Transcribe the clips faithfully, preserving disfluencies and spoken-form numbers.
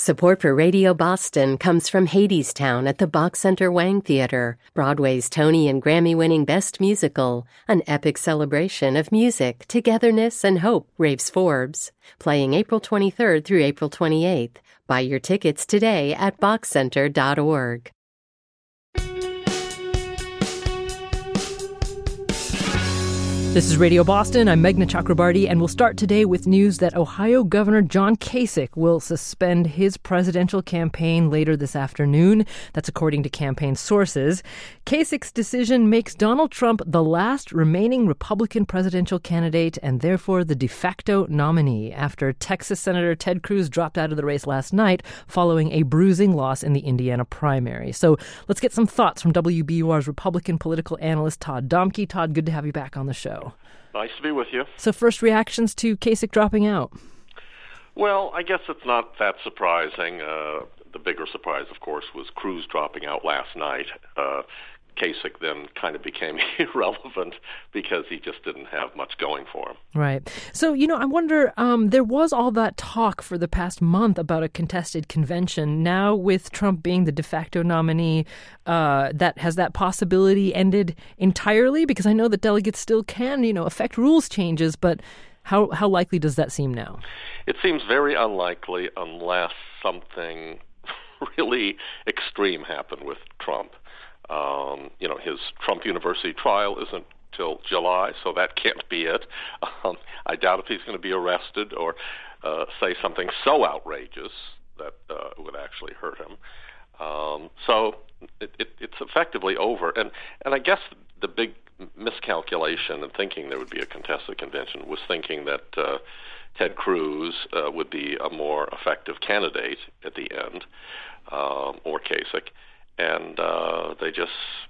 Support for Radio Boston comes from Hadestown at the Bach Center Wang Theater, Broadway's Tony and Grammy-winning Best Musical, an epic celebration of music, togetherness, and hope, raves Forbes. Playing April twenty-third through April twenty-eighth. Buy your tickets today at bach center dot org. This is Radio Boston. I'm Meghna Chakrabarty, and we'll start today with news that Ohio Governor John Kasich will suspend his presidential campaign later this afternoon. That's according to campaign sources. Kasich's decision makes Donald Trump the last remaining Republican presidential candidate and therefore the de facto nominee after Texas Senator Ted Cruz dropped out of the race last night following a bruising loss in the Indiana primary. So let's get some thoughts from W B U R's Republican political analyst Todd Domke. Todd, good to have you back on the show. Nice to be with you. So first reactions to Kasich dropping out? Well, I guess it's not that surprising. Uh, the bigger surprise, of course, was Cruz dropping out last night. Uh, Kasich then kind of became irrelevant because he just didn't have much going for him. Right. So, you know, I wonder, um, there was all that talk for the past month about a contested convention. Now with Trump being the de facto nominee, uh, that has that possibility ended entirely? Because I know that delegates still can, you know, affect rules changes, but how, how likely does that seem now? It seems very unlikely unless something really extreme happened with Trump. Um, you know, his Trump University trial isn't till July, so that can't be it. Um, I doubt if he's going to be arrested or uh, say something so outrageous that uh, would actually hurt him. Um, so it, it, it's effectively over. And, and I guess the big miscalculation in thinking there would be a contested convention was thinking that uh, Ted Cruz uh, would be a more effective candidate at the end, um, or Kasich. And uh, they just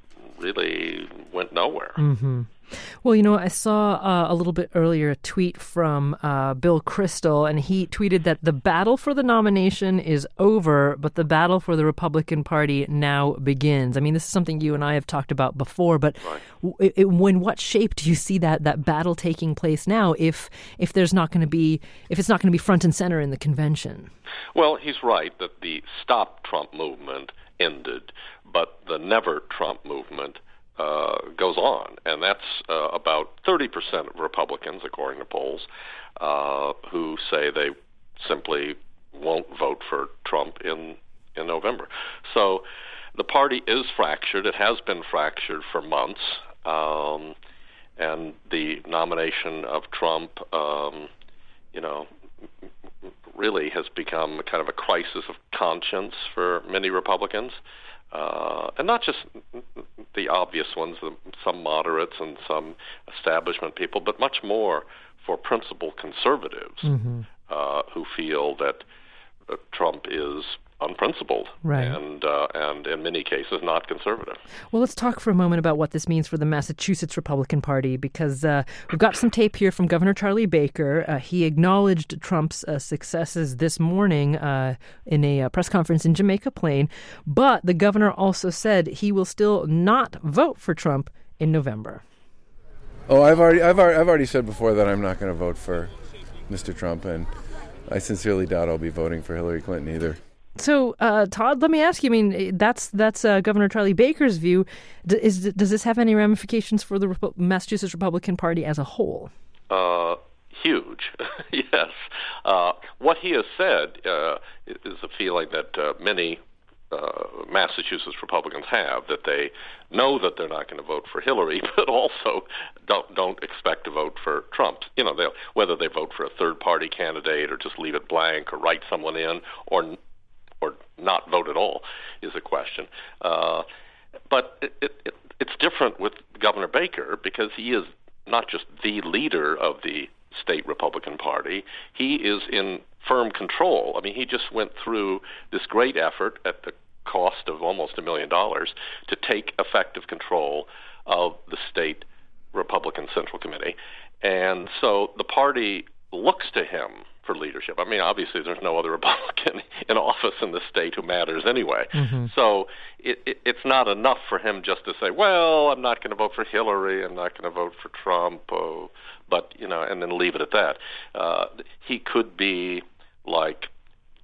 really went nowhere. Mm-hmm. Well, you know, I saw uh, a little bit earlier a tweet from uh, Bill Kristol, and he tweeted that the battle for the nomination is over, but the battle for the Republican Party now begins. I mean, this is something you and I have talked about before, but right. w- it, in what shape do you see that that battle taking place now? If if there's not going to be if it's not going to be front and center in the convention? Well, he's right that the Stop Trump movement ended, but the Never Trump movement uh, goes on, and that's uh, about thirty percent of Republicans, according to polls, uh, who say they simply won't vote for Trump in, in November. So the party is fractured. It has been fractured for months, um, and the nomination of Trump, um, you know, really has become kind of a crisis of conscience for many Republicans, uh, and not just the obvious ones, some moderates and some establishment people, but much more for principled conservatives mm-hmm. uh, who feel that uh, Trump is unprincipled right. and uh, and in many cases not conservative. Well, let's talk for a moment about what this means for the Massachusetts Republican Party, because uh, we've got some tape here from Governor Charlie Baker. Uh, he acknowledged Trump's uh, successes this morning uh, in a uh, press conference in Jamaica Plain, but the governor also said he will still not vote for Trump in November. Oh, I've already, I've already, I've already said before that I'm not going to vote for Mister Trump, and I sincerely doubt I'll be voting for Hillary Clinton either. So, uh, Todd, let me ask you, I mean, that's that's uh, Governor Charlie Baker's view. D- is, does this have any ramifications for the Repu- Massachusetts Republican Party as a whole? Uh, huge, yes. Uh, what he has said uh, is a feeling that uh, many uh, Massachusetts Republicans have, that they know that they're not going to vote for Hillary, but also don't don't expect to vote for Trump. You know, they'll, whether they vote for a third-party candidate or just leave it blank or write someone in or or not vote at all is a question. Uh, but it, it, it, it's different with Governor Baker because he is not just the leader of the state Republican Party. He is in firm control. I mean, he just went through this great effort at the cost of almost a million dollars to take effective control of the state Republican Central Committee. And so the party looks to him for leadership. I mean, obviously, there's no other Republican in office in the state who matters anyway. Mm-hmm. So it, it, it's not enough for him just to say, well, I'm not going to vote for Hillary, I'm not going to vote for Trump, oh, but, you know, and then leave it at that. Uh, he could be like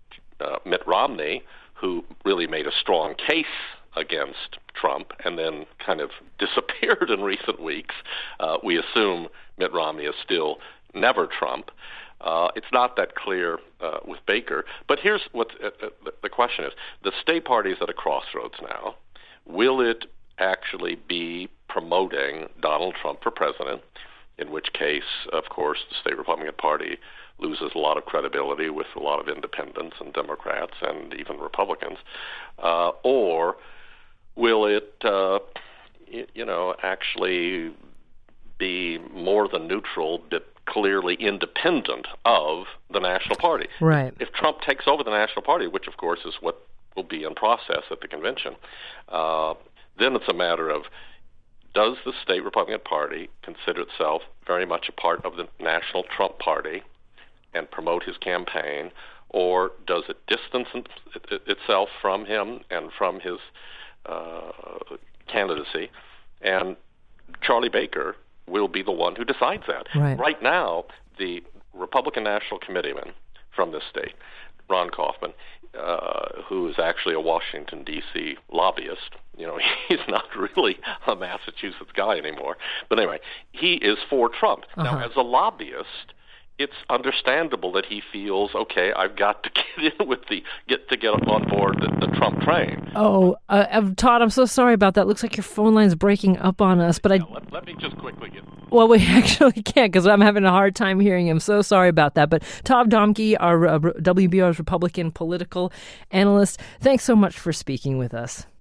uh, Mitt Romney, who really made a strong case against Trump and then kind of disappeared in recent weeks. Uh, we assume Mitt Romney is still never Trump. Uh, it's not that clear uh, with Baker. But here's what uh, the question is. The state party is at a crossroads now. Will it actually be promoting Donald Trump for president, in which case, of course, the state Republican Party loses a lot of credibility with a lot of independents and Democrats and even Republicans, uh, or will it, uh, y- you know, actually be more than neutral, but clearly independent of the national party? Right. If Trump takes over the national party, which of course is what will be in process at the convention, uh, then it's a matter of, does the state Republican Party consider itself very much a part of the national Trump party and promote his campaign, or does it distance itself from him and from his uh, candidacy? And Charlie Baker will be the one who decides that. Right. Right now, the Republican National Committeeman from this state, Ron Kaufman, uh, who is actually a Washington, D C lobbyist. You know, he's not really a Massachusetts guy anymore. But anyway, he is for Trump. Uh-huh. Now, as a lobbyist, it's understandable that he feels, okay, I've got to get in with the get to get on board the, the Trump train. Oh, uh, Todd, I'm so sorry about that. Looks like your phone line's breaking up on us. But yeah, I let, let me just quickly get. Well, we actually can't because I'm having a hard time hearing him. So sorry about that. But Todd Domke, our uh, W B R's Republican political analyst, thanks so much for speaking with us.